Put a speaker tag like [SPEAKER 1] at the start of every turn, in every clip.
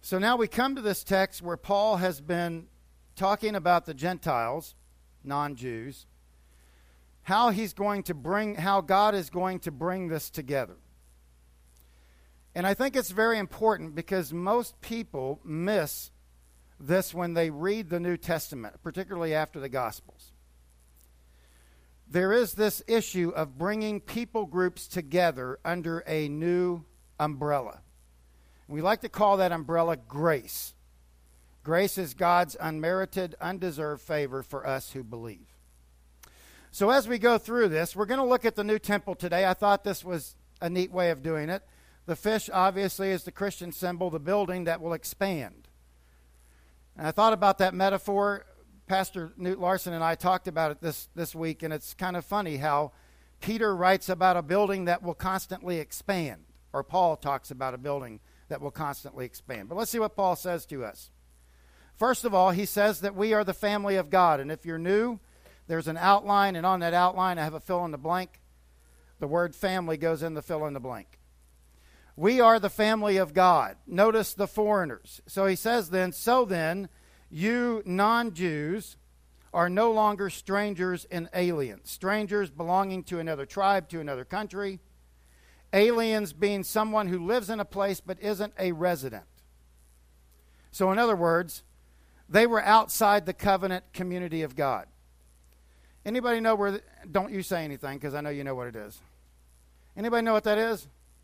[SPEAKER 1] So now we come to this text where Paul has been talking about the Gentiles, non-Jews, how God is going to bring this together. And I think it's very important because most people miss this when they read the New Testament, particularly after the Gospels. There is this issue of bringing people groups together under a new umbrella. We like to call that umbrella grace. Grace is God's unmerited, undeserved favor for us who believe. So as we go through this, we're going to look at the new temple today. I thought this was a neat way of doing it. The fish, obviously, is the Christian symbol, the building that will expand. And I thought about that metaphor. Pastor Newt Larson and I talked about it this week, and it's kind of funny how Peter writes about a building that will constantly expand, or Paul talks about a building that will constantly expand. But let's see what Paul says to us. First of all, he says that we are the family of God. And if you're new, there's an outline, and on that outline I have a fill in the blank. The word family goes in the fill in the blank. We are the family of God. Notice the foreigners. So he says then, so then, you non-Jews are no longer strangers and aliens. Strangers belonging to another tribe, to another country. Aliens being someone who lives in a place but isn't a resident. So in other words, they were outside the covenant community of God. Anybody know where, don't you say anything because I know you know what it is. Anybody know what that is?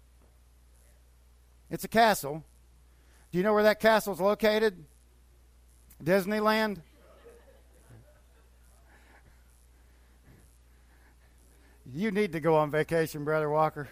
[SPEAKER 1] It's a castle. Do you know where that castle is located? Disneyland? You need to go on vacation, Brother Walker.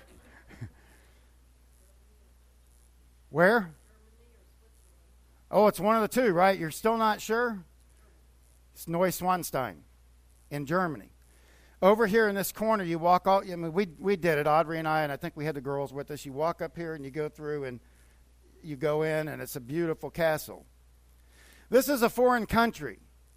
[SPEAKER 1] Where? Oh, it's one of the two, right? You're still not sure? It's Neuschwanstein in Germany. Over here in this corner, you walk out. I mean, we did it, Audrey and I think we had the girls with us. You walk up here and you go through and you go in, and it's a beautiful castle. This is a foreign country.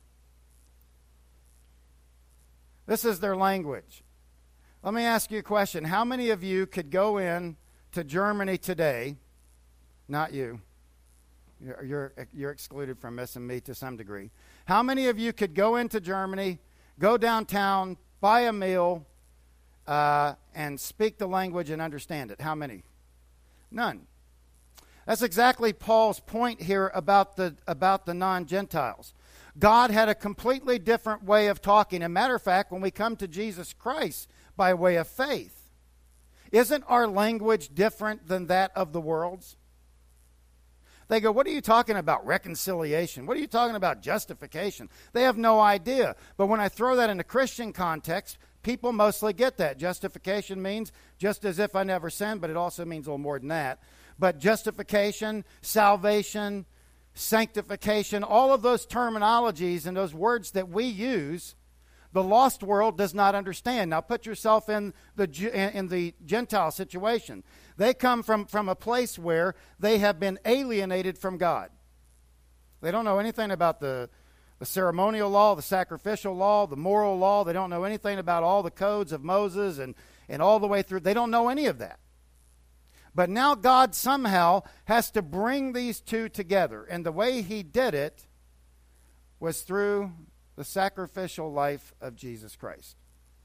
[SPEAKER 1] This is their language. Let me ask you a question. How many of you could go in to Germany today? Not you. You're excluded from this and me to some degree. How many of you could go into Germany, go downtown, buy a meal, and speak the language and understand it? How many? None. That's exactly Paul's point here about the non-Gentiles. God had a completely different way of talking. As a matter of fact, when we come to Jesus Christ by way of faith, isn't our language different than that of the world's? They go, what are you talking about? Reconciliation. What are you talking about? Justification. They have no idea. But when I throw that in a Christian context, people mostly get that. Justification means just as if I never sinned, but it also means a little more than that. But justification, salvation, sanctification, all of those terminologies and those words that we use, the lost world does not understand. Now put yourself in the Gentile situation. They come from a place where they have been alienated from God. They don't know anything about the ceremonial law, the sacrificial law, the moral law. They don't know anything about all the codes of Moses and all the way through. They don't know any of that. But now God somehow has to bring these two together. And the way he did it was through the sacrificial life of Jesus Christ.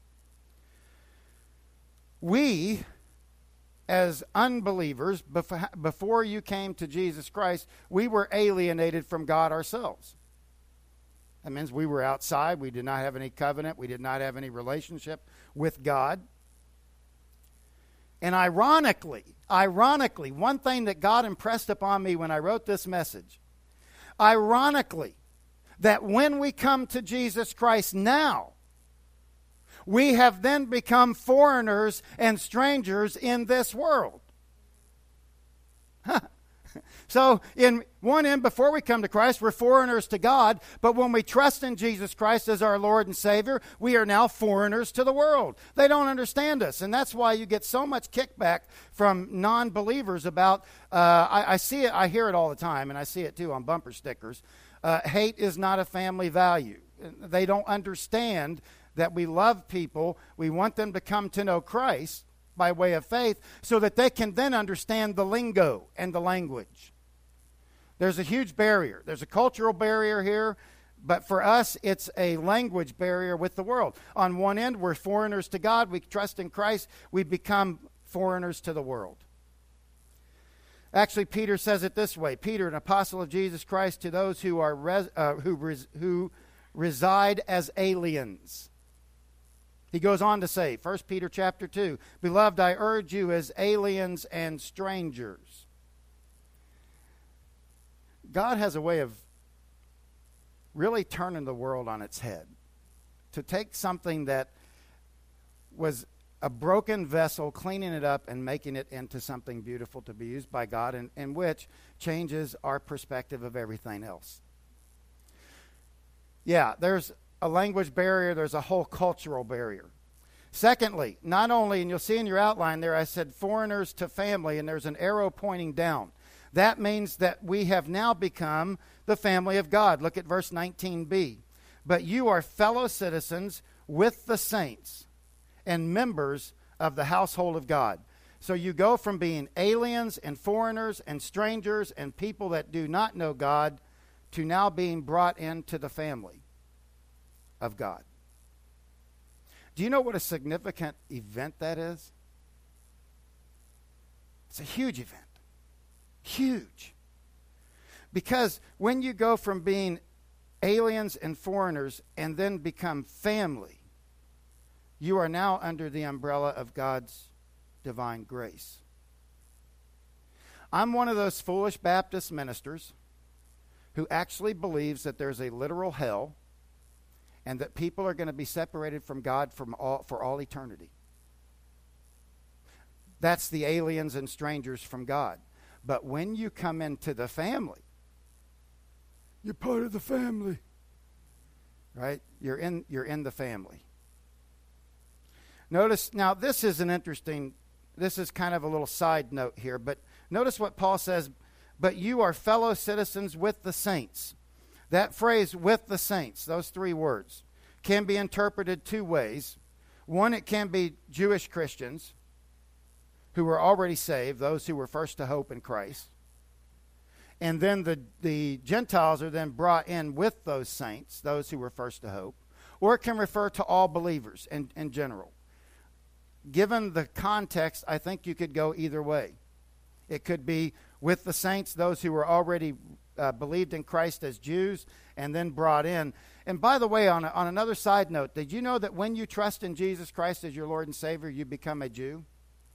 [SPEAKER 1] We, as unbelievers, before you came to Jesus Christ, we were alienated from God ourselves. That means we were outside. We did not have any covenant. We did not have any relationship with God. And ironically, one thing that God impressed upon me when I wrote this message, ironically, that when we come to Jesus Christ now, we have then become foreigners and strangers in this world. So, in one end, before we come to Christ, we're foreigners to God. But when we trust in Jesus Christ as our Lord and Savior, we are now foreigners to the world. They don't understand us. And that's why you get so much kickback from non-believers about, I see it, I hear it all the time, and I see it too on bumper stickers. Hate is not a family value. They don't understand that we love people. We want them to come to know Christ by way of faith so that they can then understand the lingo and the language. There's a huge barrier. There's a cultural barrier here, but for us, it's a language barrier with the world. On one end, we're foreigners to God. We trust in Christ. We become foreigners to the world. Actually, Peter says it this way. Peter, an apostle of Jesus Christ, to those who are who reside as aliens. He goes on to say, 1 Peter chapter 2, Beloved, I urge you as aliens and strangers. God has a way of really turning the world on its head. To take something that was a broken vessel, cleaning it up and making it into something beautiful to be used by God, and which changes our perspective of everything else. Yeah, there's a language barrier, there's a whole cultural barrier. Secondly, not only, and you'll see in your outline there, I said foreigners to family, and there's an arrow pointing down. That means that we have now become the family of God. Look at verse 19b. But you are fellow citizens with the saints and members of the household of God. So you go from being aliens and foreigners and strangers and people that do not know God to now being brought into the family of God. Do you know what a significant event that is? It's a huge event. Huge. Because when you go from being aliens and foreigners and then become family, you are now under the umbrella of God's divine grace. I'm one of those foolish Baptist ministers who actually believes that there's a literal hell and that people are going to be separated from God for all eternity. That's the aliens and strangers from God. But when you come into the family, you're part of the family, right? You're in the family. Notice, now this is this is kind of a little side note here, but notice what Paul says, but you are fellow citizens with the saints. That phrase, with the saints, those three words, can be interpreted two ways. One, it can be Jewish Christians who were already saved, those who were first to hope in Christ. And then the Gentiles are then brought in with those saints, those who were first to hope. Or it can refer to all believers in general. Given the context, I think you could go either way. It could be with the saints, those who were already believed in Christ as Jews, and then brought in. And by the way, on another side note, did you know that when you trust in Jesus Christ as your Lord and Savior, you become a Jew?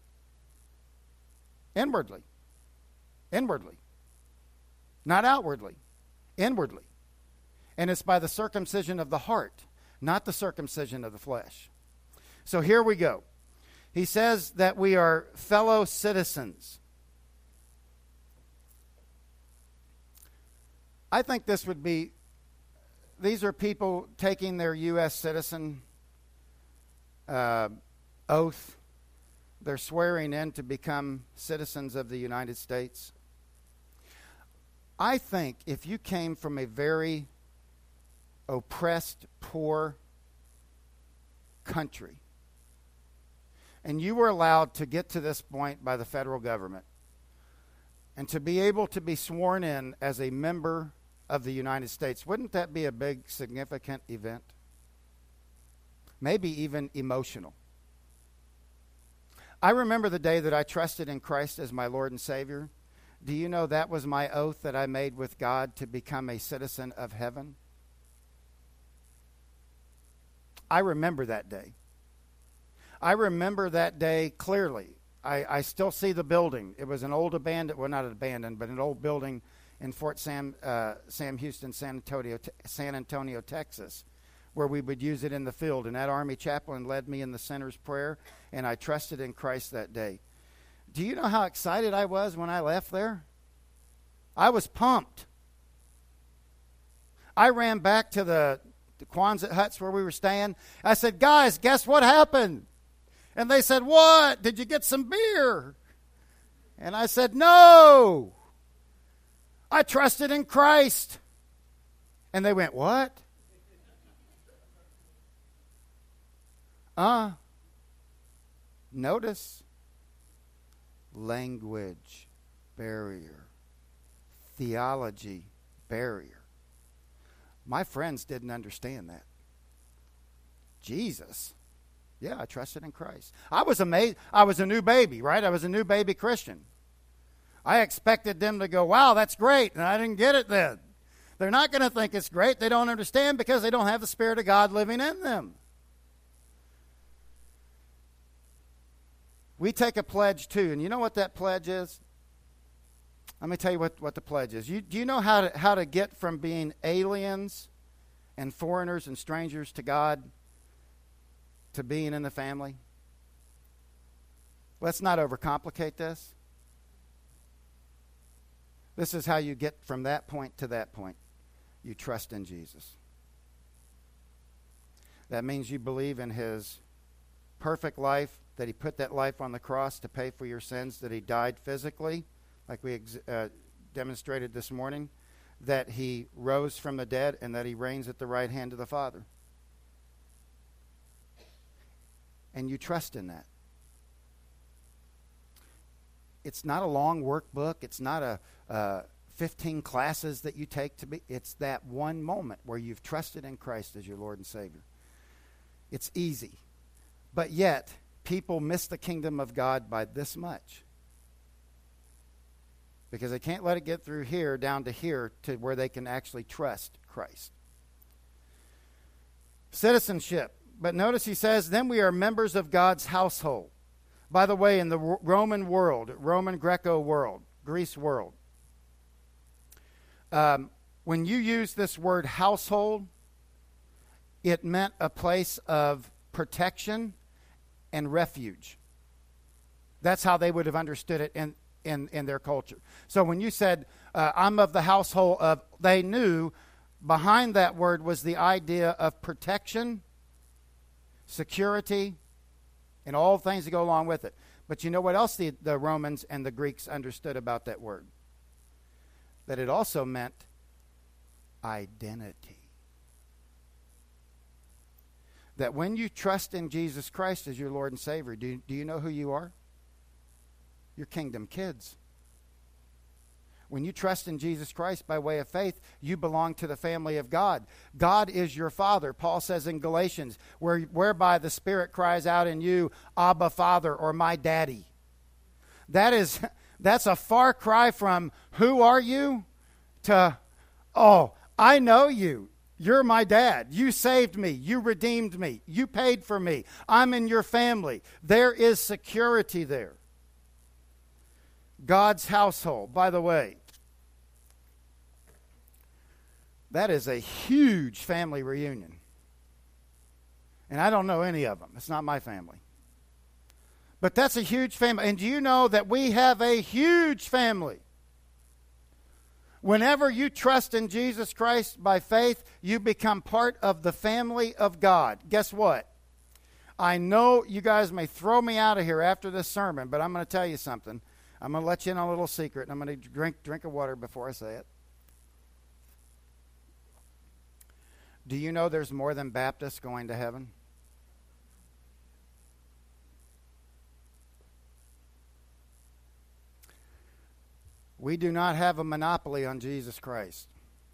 [SPEAKER 1] Inwardly. Inwardly. Not outwardly. Inwardly. And it's by the circumcision of the heart, not the circumcision of the flesh. So here we go. He says that we are fellow citizens. I think these are people taking their U.S. citizen oath. They're swearing in to become citizens of the United States. I think if you came from a very oppressed, poor country, and you were allowed to get to this point by the federal government, and to be able to be sworn in as a member of the United States, wouldn't that be a big, significant event? Maybe even emotional. I remember the day that I trusted in Christ as my Lord and Savior. Do you know that was my oath that I made with God to become a citizen of heaven? I remember that day. I remember that day clearly. I still see the building. It was an old abandoned, well, not abandoned, but an old building in Fort Sam Houston, San Antonio, Texas, where we would use it in the field. And that Army chaplain led me in the sinner's prayer, and I trusted in Christ that day. Do you know how excited I was when I left there? I was pumped. I ran back to the Quonset huts where we were staying. I said, guys, guess what happened? And they said, what? Did you get some beer? And I said, no. I trusted in Christ. And they went, what? Notice language barrier. theology barrier. My friends didn't understand that. Jesus. Yeah, I trusted in Christ. I was amazed. I was a new baby, right? I was a new baby Christian. I expected them to go, wow, that's great. And I didn't get it then. They're not going to think it's great. They don't understand because they don't have the Spirit of God living in them. We take a pledge too. And you know what that pledge is? Let me tell you what the pledge is. Do you know how to get from being aliens and foreigners and strangers to God to being in the family? Let's not overcomplicate this. This is how you get from that point to that point. You trust in Jesus. That means you believe in his perfect life, that he put that life on the cross to pay for your sins, that he died physically, like we demonstrated this morning, that he rose from the dead, and that he reigns at the right hand of the Father. And you trust in that. It's not a long workbook. It's not a 15 classes that you take to be. It's that one moment where you've trusted in Christ as your Lord and Savior. It's easy. But yet, people miss the kingdom of God by this much. Because they can't let it get through here, down to here, to where they can actually trust Christ. Citizenship. But notice he says, then we are members of God's household. By the way, in the Roman world, Roman Greco world, Greece world, when you use this word household, it meant a place of protection and refuge. That's how they would have understood it in their culture. So when you said, I'm of the household of, they knew behind that word was the idea of protection, security, and all things that go along with it. But you know what else the Romans and the Greeks understood about that word? That it also meant identity. That when you trust in Jesus Christ as your Lord and Savior, do you know who you are? You're kingdom kids. When you trust in Jesus Christ by way of faith, you belong to the family of God. God is your Father. Paul says in Galatians, whereby the Spirit cries out in you, Abba, Father, or my daddy. That's a far cry from who are you to, oh, I know you. You're my dad. You saved me. You redeemed me. You paid for me. I'm in your family. There is security there. God's household. By the way, that is a huge family reunion. And I don't know any of them. It's not my family. But that's a huge family. And do you know that we have a huge family? Whenever you trust in Jesus Christ by faith, you become part of the family of God. Guess what? I know you guys may throw me out of here after this sermon, but I'm going to tell you something. I'm going to let you in on a little secret, and I'm going to drink of water before I say it. Do you know there's more than Baptists going to heaven? We do not have a monopoly on Jesus Christ.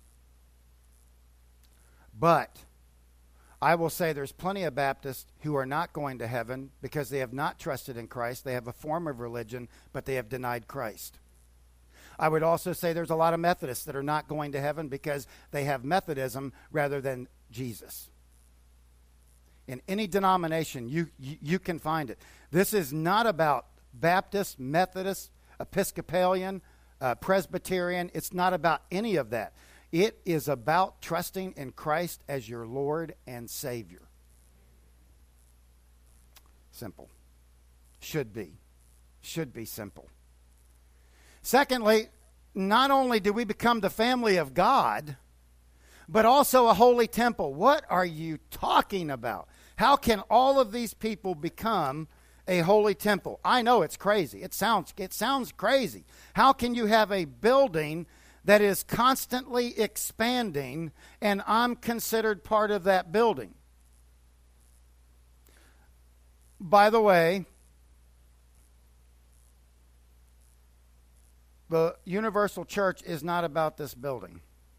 [SPEAKER 1] But I will say there's plenty of Baptists who are not going to heaven because they have not trusted in Christ. They have a form of religion, but they have denied Christ. I would also say there's a lot of Methodists that are not going to heaven because they have Methodism rather than Jesus. In any denomination, you can find it. This is not about Baptist, Methodist, Episcopalian, Presbyterian. It's not about any of that. It is about trusting in Christ as your Lord and Savior. Simple. Should be. Should be simple. Secondly, not only do we become the family of God, but also a holy temple. What are you talking about? How can all of these people become a holy temple? I know it's crazy. It sounds crazy. How can you have a building that is constantly expanding and I'm considered part of that building? By the way, The universal church is not about this building.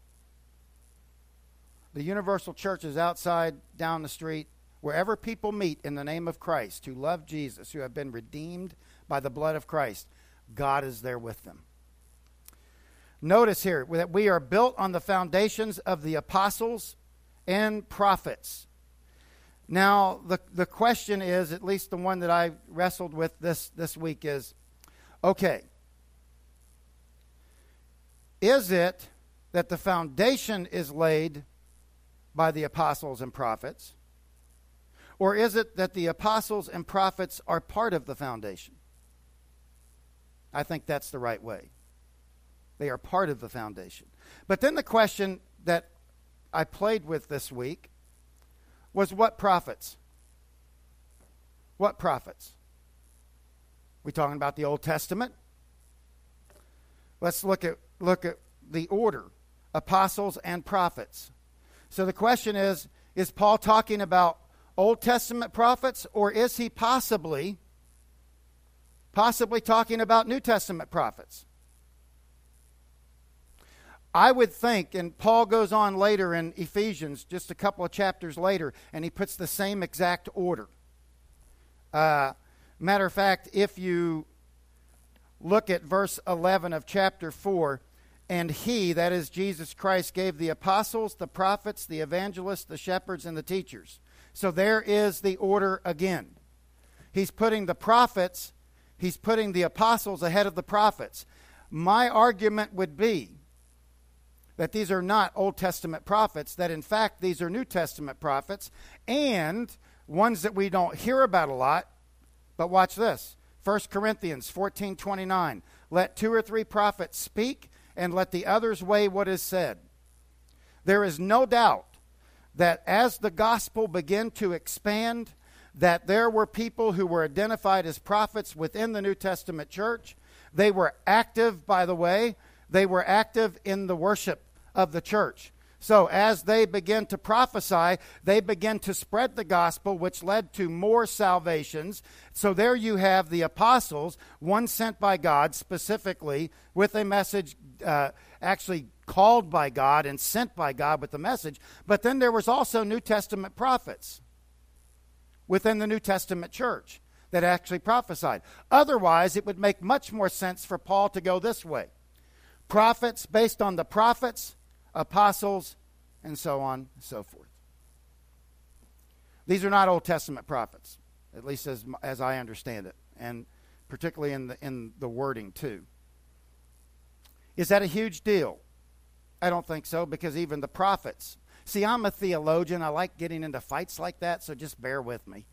[SPEAKER 1] The universal church is outside, down the street, wherever people meet in the name of Christ, who love Jesus, who have been redeemed by the blood of Christ. God is there with them. Notice here that we are built on the foundations of the apostles and prophets. Now, the question is, at least the one that I wrestled with this week is, okay, is it that the foundation is laid by the apostles and prophets? Or is it that the apostles and prophets are part of the foundation? I think that's the right way. They are part of the foundation. But then the question that I played with this week was, what prophets? What prophets? We talking about the Old Testament? Let's look at the order, apostles and prophets. So the question is Paul talking about Old Testament prophets, or is he possibly talking about New Testament prophets? I would think, and Paul goes on later in Ephesians, just a couple of chapters later, and he puts the same exact order. Matter of fact, if you look at verse 11 of chapter 4, and he, that is Jesus Christ, gave the apostles, the prophets, the evangelists, the shepherds, and the teachers. So there is the order again. He's putting the prophets, he's putting the apostles ahead of the prophets. My argument would be that these are not Old Testament prophets, that in fact these are New Testament prophets, and ones that we don't hear about a lot. But watch this. 1 Corinthians 14:29. Let 2 or 3 prophets speak, and let the others weigh what is said. There is no doubt that as the gospel began to expand, that there were people who were identified as prophets within the New Testament church. They were active, by the way. They were active in the worship of the church. So as they began to prophesy, they began to spread the gospel, which led to more salvations. So there you have the apostles, one sent by God specifically with a message, actually called by God and sent by God with the message. But then there was also New Testament prophets within the New Testament church that actually prophesied. Otherwise, it would make much more sense for Paul to go this way. Prophets based on the prophets, apostles, and so on and so forth. These are not Old Testament prophets, at least as I understand it, and particularly in the wording too. Is that a huge deal? I don't think so, because even the prophets. See, I'm a theologian. I like getting into fights like that, so just bear with me.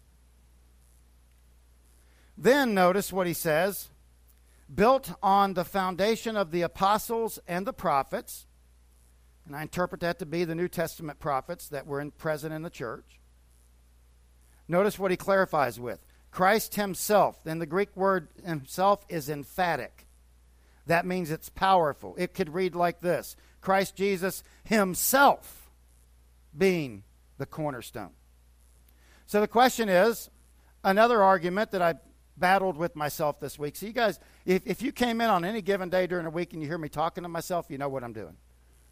[SPEAKER 1] Then notice what he says. Built on the foundation of the apostles and the prophets, and I interpret that to be the New Testament prophets that were present in the church. Notice what he clarifies with. Christ himself, then the Greek word himself is emphatic. That means it's powerful. It could read like this. Christ Jesus himself being the cornerstone. So the question is, another argument that I battled with myself this week. So you guys, if you came in on any given day during the week and you hear me talking to myself, you know what I'm doing.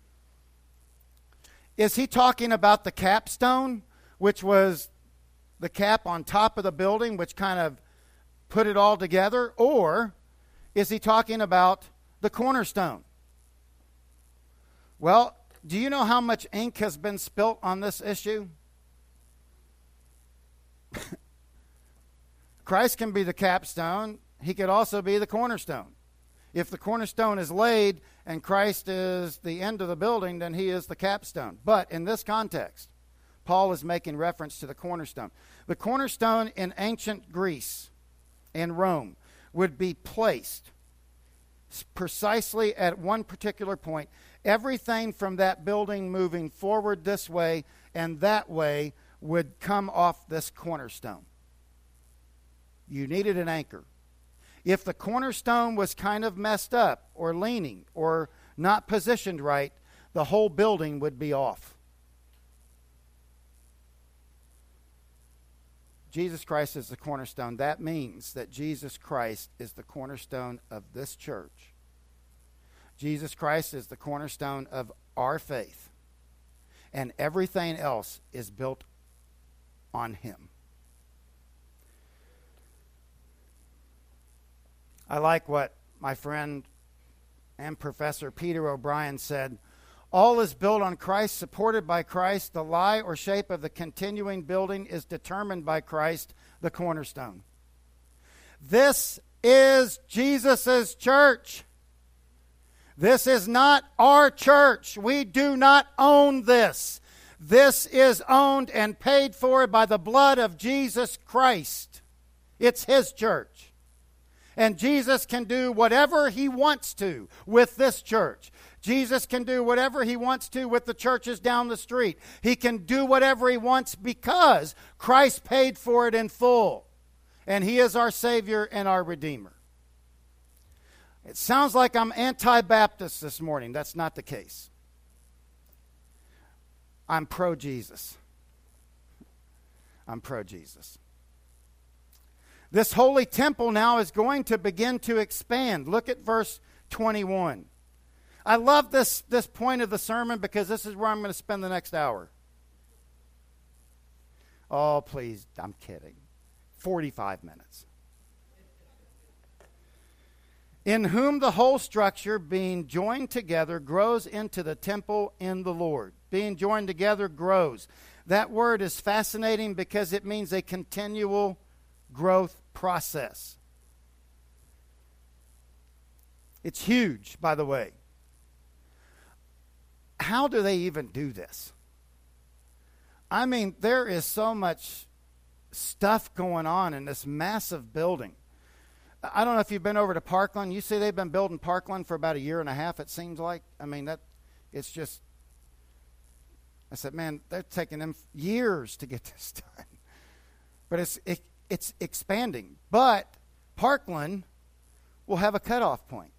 [SPEAKER 1] Is he talking about the capstone, which was the cap on top of the building, which kind of put it all together? Or is he talking about the cornerstone? Well, do you know how much ink has been spilt on this issue? Christ can be the capstone. He could also be the cornerstone. If the cornerstone is laid and Christ is the end of the building, then he is the capstone. But in this context, Paul is making reference to the cornerstone. The cornerstone in ancient Greece and Rome would be placed precisely at one particular point. Everything from that building moving forward this way and that way would come off this cornerstone. You needed an anchor. If the cornerstone was kind of messed up or leaning or not positioned right, the whole building would be off. Jesus Christ is the cornerstone. That means that Jesus Christ is the cornerstone of this church. Jesus Christ is the cornerstone of our faith, and everything else is built on him. I like what my friend and Professor Peter O'Brien said. All is built on Christ, supported by Christ. The lie or shape of the continuing building is determined by Christ, the cornerstone. This is Jesus' church. This is not our church. We do not own this. This is owned and paid for by the blood of Jesus Christ. It's his church. And Jesus can do whatever he wants to with this church. Jesus can do whatever he wants to with the churches down the street. He can do whatever he wants because Christ paid for it in full. And he is our Savior and our Redeemer. It sounds like I'm anti-Baptist this morning. That's not the case. I'm pro-Jesus. I'm pro-Jesus. This holy temple now is going to begin to expand. Look at verse 21. I love this point of the sermon because this is where I'm going to spend the next hour. Oh, please, I'm kidding. 45 minutes. In whom the whole structure, being joined together, grows into the temple in the Lord. Being joined together grows. That word is fascinating because it means a continual growth process. It's huge, by the way. How do they even do this? I mean, there is so much stuff going on in this massive building. I don't know if you've been over to Parkland. You see they've been building Parkland for about a year and a half, it seems like. I mean, it's just, I said, man, they're taking them years to get this done. But it's expanding. But Parkland will have a cutoff point.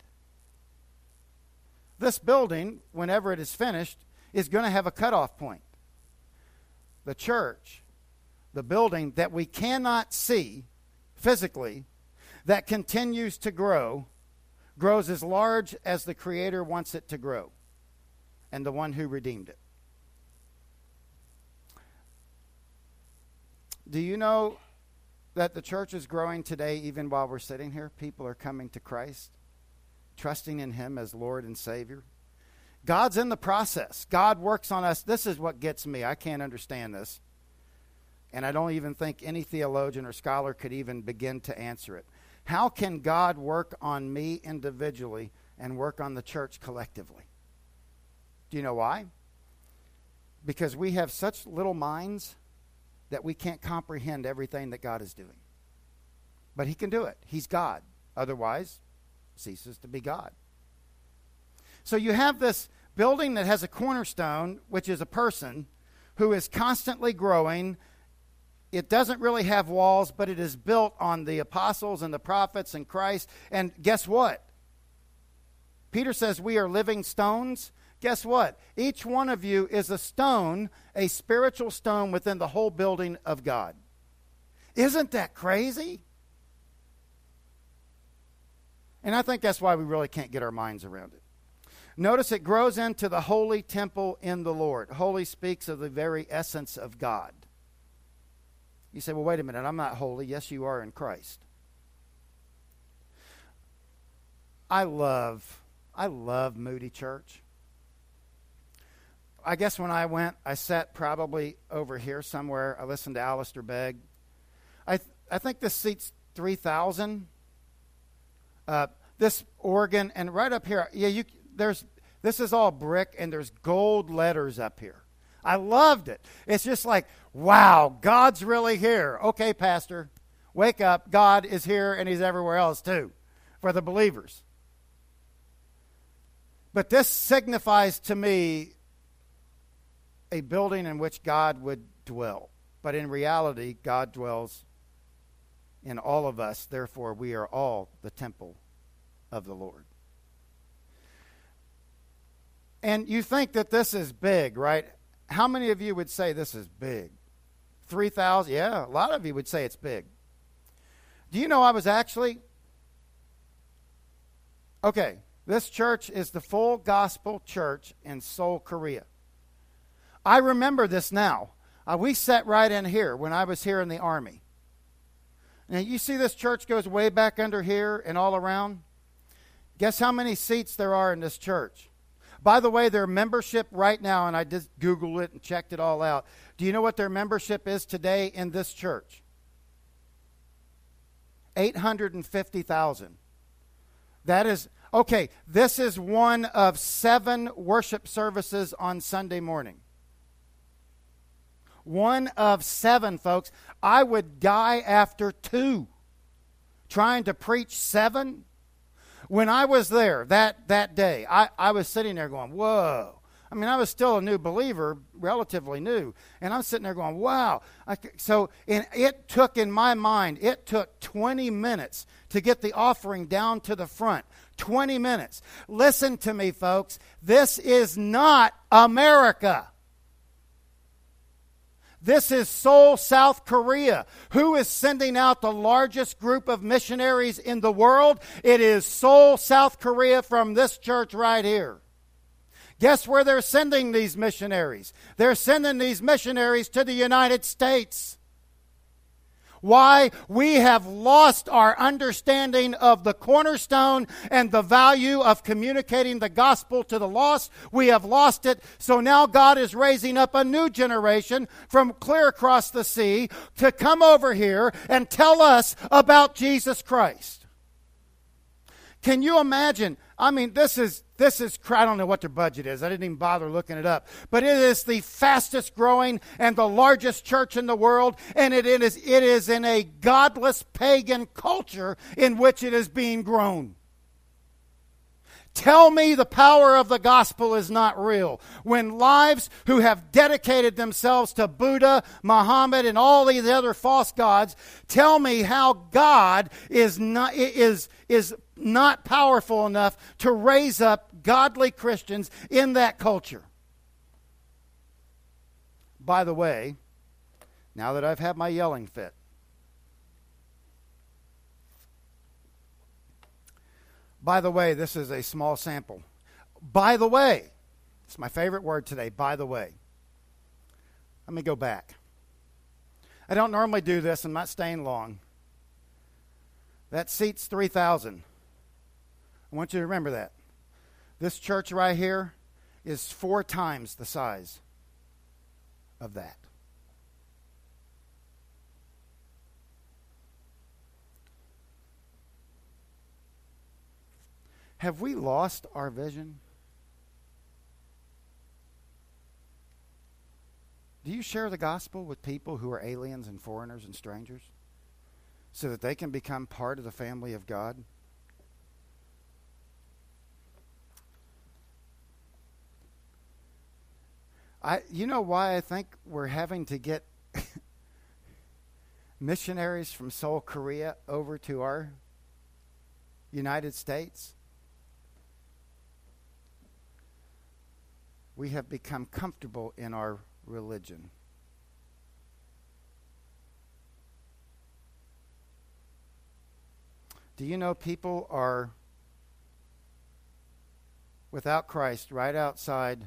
[SPEAKER 1] This building, whenever it is finished, is going to have a cutoff point. The church, the building that we cannot see physically, that continues to grow, grows as large as the Creator wants it to grow, and the one who redeemed it. Do you know that the church is growing today even while we're sitting here? People are coming to Christ, trusting in him as Lord and Savior. God's in the process. God works on us. This is what gets me. I can't understand this. And I don't even think any theologian or scholar could even begin to answer it. How can God work on me individually and work on the church collectively? Do you know why? Because we have such little minds that we can't comprehend everything that God is doing. But he can do it. He's God. Otherwise, ceases to be God. So you have this building that has a cornerstone, which is a person who is constantly growing. It doesn't really have walls, but it is built on the apostles and the prophets and Christ. And guess what? Peter says we are living stones. Guess what? Each one of you is a stone, a spiritual stone within the whole building of God. Isn't that crazy? And I think that's why we really can't get our minds around it. Notice it grows into the holy temple in the Lord. Holy speaks of the very essence of God. You say, well, wait a minute, I'm not holy. Yes, you are in Christ. I love Moody Church. I guess when I went, I sat probably over here somewhere. I listened to Alistair Begg. I think this seats 3,000. This organ, and right up here, this is all brick, and there's gold letters up here. I loved it. It's just like, wow, God's really here. Okay, Pastor, wake up. God is here, and he's everywhere else too, for the believers. But this signifies to me a building in which God would dwell. But in reality, God dwells in all of us. Therefore, we are all the temple of the Lord. And you think that this is big, right? How many of you would say this is big? 3,000? Yeah, a lot of you would say it's big. Do you know I was actually... Okay, This church is the full gospel church in Seoul, Korea. I remember this now. We sat right in here when I was here in the Army. Now, you see this church goes way back under here and all around? Guess how many seats there are in this church? By the way, their membership right now, and I just Googled it and checked it all out. Do you know what their membership is today in this church? 850,000. That is, okay, this is one of 7 worship services on Sunday morning. One of 7, folks. I would die after 2 trying to preach 7. When I was there that day, I was sitting there going, whoa. I mean, I was still a new believer, relatively new, and I'm sitting there going, wow. It took, in my mind, it took 20 minutes to get the offering down to the front. 20 minutes. Listen to me, folks. This is not America. This is Seoul, South Korea. Who is sending out the largest group of missionaries in the world? It is Seoul, South Korea, from this church right here. Guess where they're sending these missionaries? They're sending these missionaries to the United States. Why? We have lost our understanding of the cornerstone and the value of communicating the gospel to the lost. We have lost it. So now God is raising up a new generation from clear across the sea to come over here and tell us about Jesus Christ. Can you imagine? I mean, this is, I don't know what their budget is. I didn't even bother looking it up. But it is the fastest growing and the largest church in the world. And it is in a godless pagan culture in which it is being grown. Tell me the power of the gospel is not real. When lives who have dedicated themselves to Buddha, Muhammad, and all these other false gods, tell me how God is not powerful enough to raise up godly Christians in that culture. By the way, now that I've had my yelling fit, by the way, this is a small sample. By the way, it's my favorite word today, by the way. Let me go back. I don't normally do this. I'm not staying long. That seats 3,000. I want you to remember that. This church right here is 4 times the size of that. Have we lost our vision? Do you share the gospel with people who are aliens and foreigners and strangers so that they can become part of the family of God? You know why I think we're having to get missionaries from Seoul, Korea over to our United States? We have become comfortable in our religion. Do you know people are without Christ right outside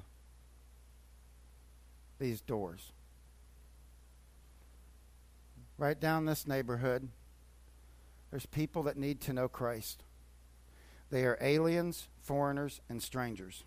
[SPEAKER 1] these doors? Right down this neighborhood, there's people that need to know Christ. They are aliens, foreigners, and strangers.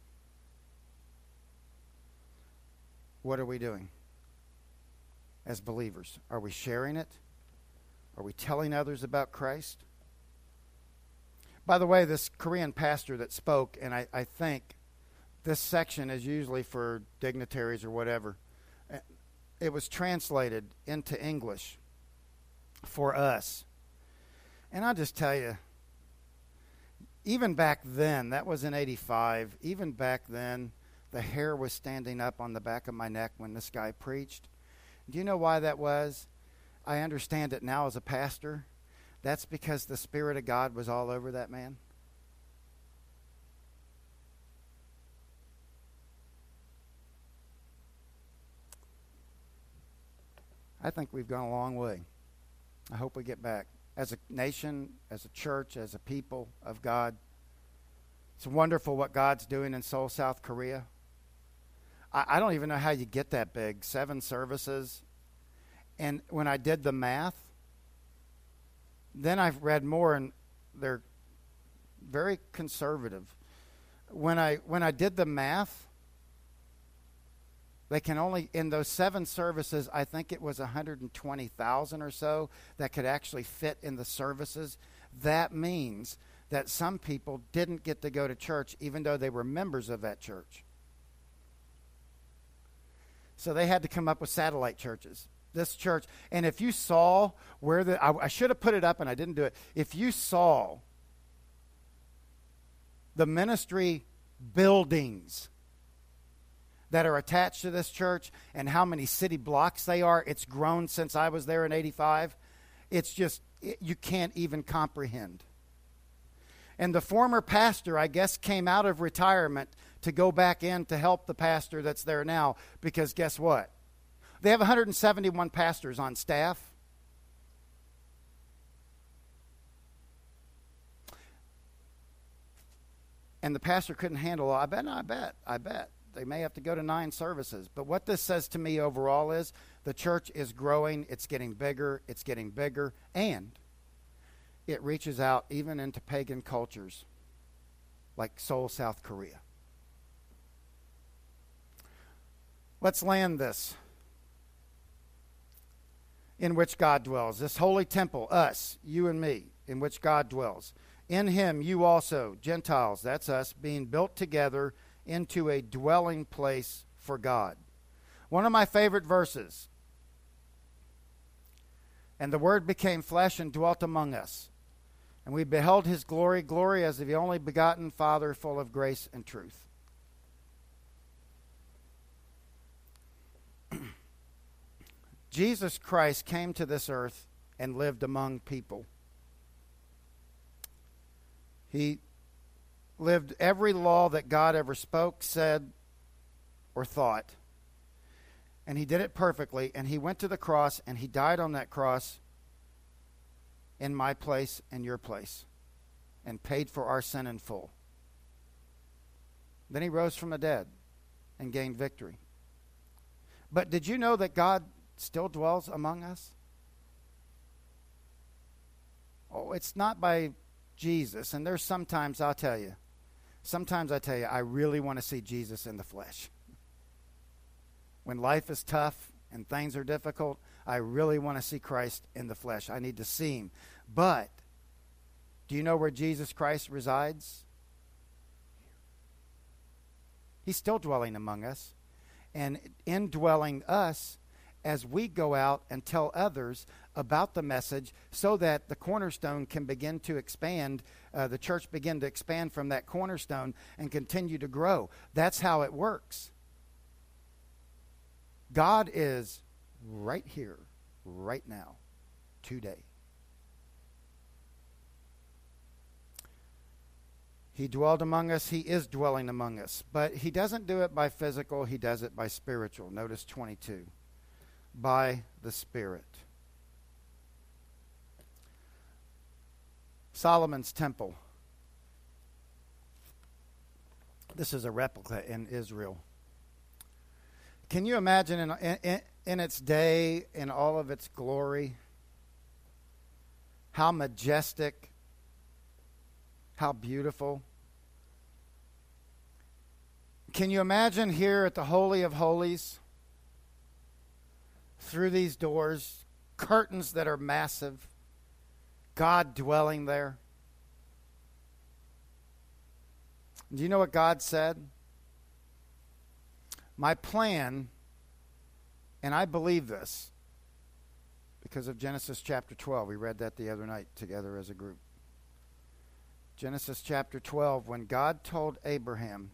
[SPEAKER 1] What are we doing as believers? Are we sharing it? Are we telling others about Christ? By the way, this Korean pastor that spoke, and I think this section is usually for dignitaries or whatever, it was translated into English for us. And I'll just tell you, even back then, that was in 85, even back then, the hair was standing up on the back of my neck when this guy preached. Do you know why that was? I understand it now as a pastor. That's because the Spirit of God was all over that man. I think we've gone a long way. I hope we get back. As a nation, as a church, as a people of God, It's wonderful what God's doing in Seoul, South Korea. I don't even know how you get that big. 7 services. And when I did the math, then I've read more, and they're very conservative. When I did the math, they can only, in those 7 services, I think it was 120,000 or so that could actually fit in the services. That means that some people didn't get to go to church even though they were members of that church. So they had to come up with satellite churches. This church, and if you saw where I should have put it up and I didn't do it. If you saw the ministry buildings that are attached to this church and how many city blocks they are, it's grown since I was there in 85. It's just, you can't even comprehend. And the former pastor, I guess, came out of retirement to go back in to help the pastor that's there now, because guess what? They have 171 pastors on staff. And the pastor couldn't handle all. I bet. They may have to go to 9 services. But what this says to me overall is the church is growing. It's getting bigger. And it reaches out even into pagan cultures like Seoul, South Korea. Let's land this. In which God dwells. This holy temple, us, you and me, in which God dwells. In him you also, Gentiles, that's us, being built together into a dwelling place for God. One of my favorite verses. And the Word became flesh and dwelt among us. And we beheld his glory, glory as of the only begotten Father, full of grace and truth. Jesus Christ came to this earth and lived among people. He lived every law that God ever spoke, said, or thought. And he did it perfectly. And he went to the cross and he died on that cross in my place and your place and paid for our sin in full. Then he rose from the dead and gained victory. But did you know that God still dwells among us? Oh, it's not by Jesus. And there's sometimes I tell you, I really want to see Jesus in the flesh. When life is tough and things are difficult, I really want to see Christ in the flesh. I need to see him. But do you know where Jesus Christ resides? He's still dwelling among us. And indwelling us as we go out and tell others about the message so that the cornerstone can begin to expand, the church begin to expand from that cornerstone and continue to grow. That's how it works. God is right here, right now, today. He dwelled among us. He is dwelling among us. But he doesn't do it by physical. He does it by spiritual. Notice 22. By the Spirit. Solomon's temple. This is a replica in Israel. Can you imagine in its day, in all of its glory, how majestic, how beautiful? Can you imagine here at the Holy of Holies, through these doors, curtains that are massive, God dwelling there? Do you know what God said? My plan, and I believe this because of Genesis chapter 12. We read that the other night together as a group. Genesis chapter 12, when God told Abraham,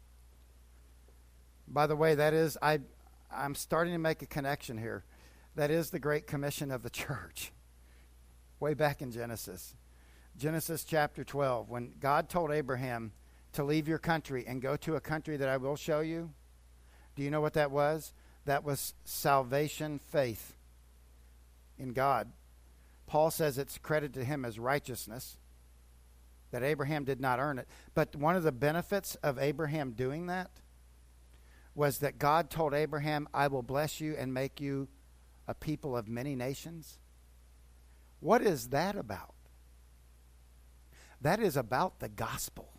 [SPEAKER 1] by the way, that is, I'm starting to make a connection here. That is the Great Commission of the church. Way back in Genesis. Genesis chapter 12, when God told Abraham to leave your country and go to a country that I will show you. Do you know what that was? That was salvation, faith in God. Paul says it's credited to him as righteousness. that Abraham did not earn it. But one of the benefits of Abraham doing that was that God told Abraham, I will bless you and make you a people of many nations. What is that about? That is about the gospel.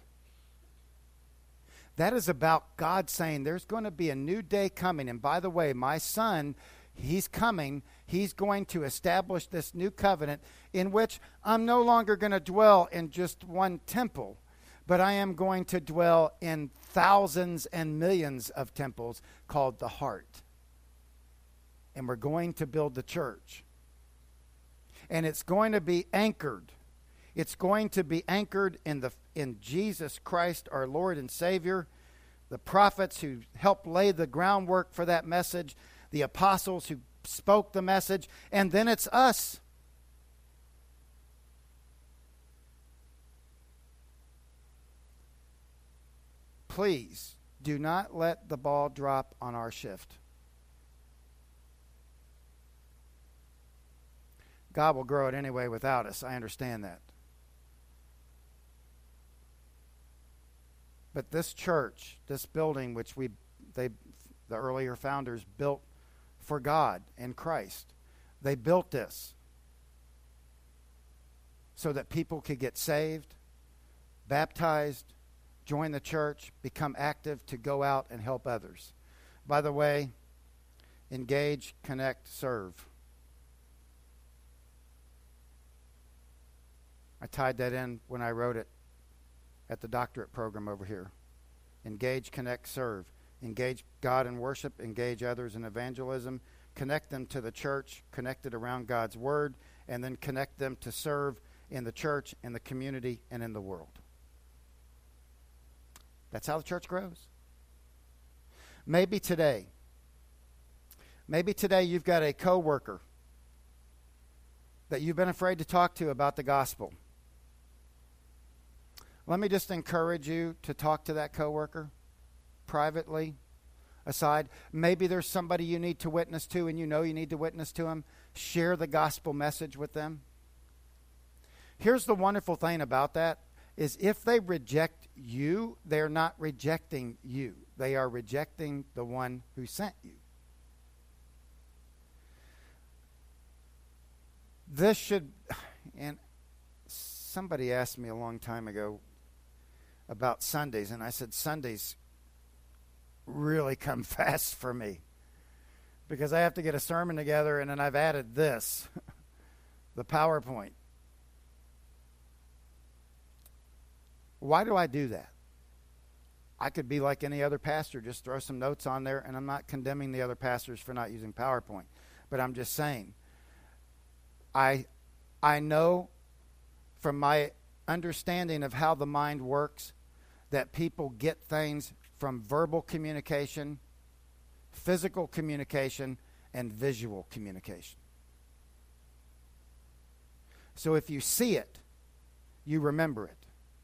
[SPEAKER 1] That is about God saying there's going to be a new day coming. And by the way, my son, he's coming. He's going to establish this new covenant in which I'm no longer going to dwell in just one temple, but I am going to dwell in thousands and millions of temples called the heart. And we're going to build the church. And it's going to be anchored. It's going to be anchored in Jesus Christ, our Lord and Savior, the prophets who helped lay the groundwork for that message, the apostles who spoke the message, and then it's us. Please do not let the ball drop on our shift. God will grow it anyway without us. I understand that. But this church, this building, which the earlier founders built for God and Christ, they built this so that people could get saved, baptized, join the church, become active to go out and help others. By the way, engage, connect, serve. I tied that in when I wrote it at the doctorate program over here. Engage, connect, serve. Engage God in worship, engage others in evangelism, connect them to the church, connected around God's word, and then connect them to serve in the church, in the community, and in the world. That's how the church grows. Maybe today you've got a coworker that you've been afraid to talk to about the gospel. Let me just encourage you to talk to that coworker privately, aside. Maybe there's somebody you need to witness to and you know you need to witness to them. Share the gospel message with them. Here's the wonderful thing about that is if they reject you, they're not rejecting you. They are rejecting the one who sent you. This should, and somebody asked me a long time ago about Sundays, and I said Sundays really come fast for me because I have to get a sermon together, and then I've added this, the PowerPoint. Why do I do that? I could be like any other pastor, just throw some notes on there, and I'm not condemning the other pastors for not using PowerPoint, but I'm just saying, I know from my understanding of how the mind works that people get things from verbal communication, physical communication, and visual communication. So if you see it, you remember it.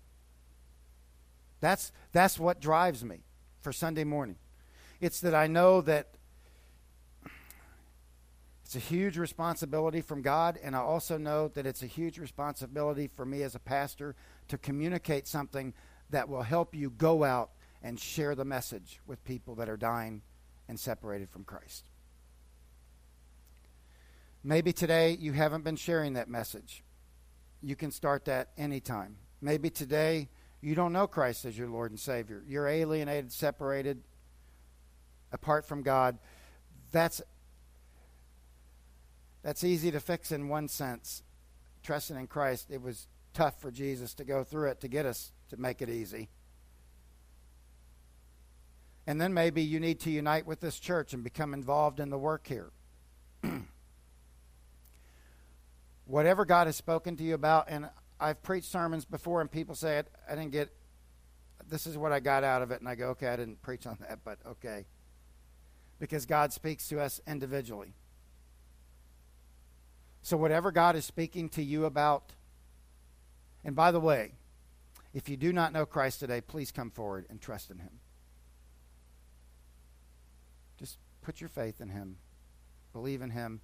[SPEAKER 1] That's what drives me for Sunday morning. It's that I know that it's a huge responsibility from God, and I also know that it's a huge responsibility for me as a pastor to communicate something that will help you go out and share the message with people that are dying and separated from Christ. Maybe today you haven't been sharing that message. You can start that anytime. Maybe today you don't know Christ as your Lord and Savior. You're alienated, separated, apart from God. That's easy to fix in one sense. Trusting in Christ, it was tough for Jesus to go through it to get us to make it easy. And then maybe you need to unite with this church and become involved in the work here. Whatever God has spoken to you about, and I've preached sermons before and people say, I didn't get, this is what I got out of it. And I go, okay, I didn't preach on that, but okay. Because God speaks to us individually. So whatever God is speaking to you about, and by the way, if you do not know Christ today, please come forward and trust in him. Just put your faith in him. Believe in him.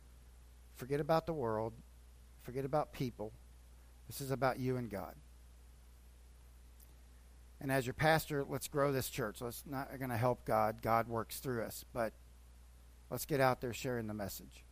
[SPEAKER 1] Forget about the world. Forget about people. This is about you and God. And as your pastor, let's grow this church. Let's not going to help God. God works through us. But let's get out there sharing the message.